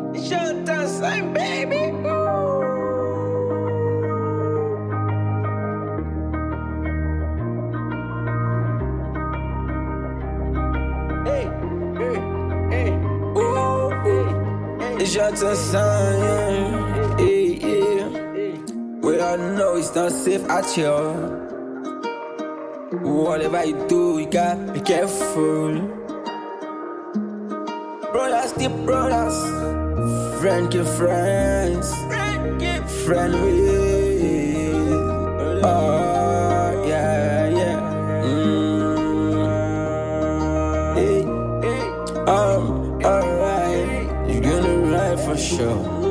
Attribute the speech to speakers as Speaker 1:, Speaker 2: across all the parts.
Speaker 1: It's your time, baby. Hey, hey, hey, ooh, hey. It's your time, yeah. We all know it's not safe at all. Whatever you do, you gotta be careful. Brothers keep brothers, friend keep friends, friend with. Oh yeah, yeah. Hey, alright, you gonna ride for sure.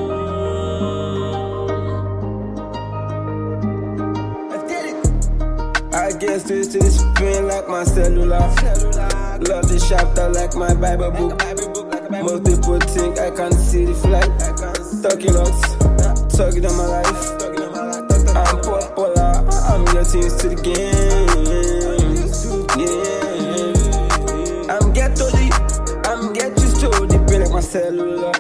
Speaker 1: I guess this is spin like my cellular. Love the chapter like my Bible book. Most people think I can't see the flight. Talking lots, talking on my life. I'm popular, I'm getting used to the game. Yeah, I'm get used to the pain like my cellular.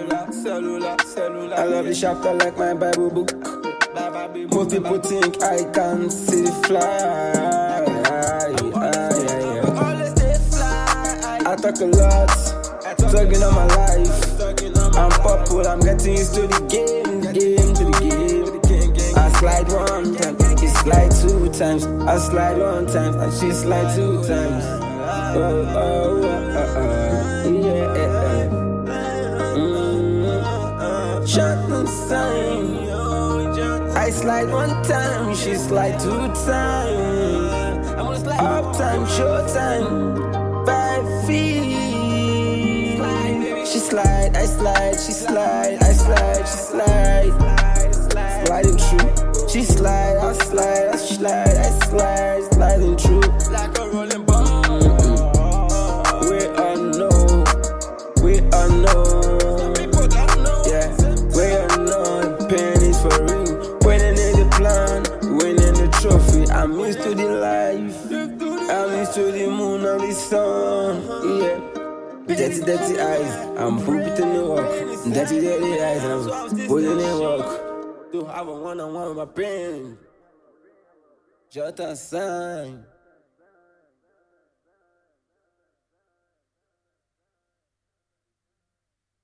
Speaker 1: I love the chapter like my Bible book. Most people think I can't see the fly. I talk a lot, talking on my life. I'm popular, I'm getting used to the game. I slide one time, she slide two times. I slide one time, and she slide two times. Shut the sign. I slide one time, she slide two times. Up time, short time, 5 feet. She slide, I slide, she slide, I slide, she slide. Sliding through. She slide, I slide, I slide, I slide, sliding through. Like a rolling ball. We all know, we all know. Yeah, we all know the pain is for real. Winning is the plan, winning the trophy. I'm used to the life, I'm used to the moon and the sun. Yeah, dirty eyes, I'm pooping in the walk. Dirty eyes, I'm putting in work. To have a one-on-one with my pain. Just a sign.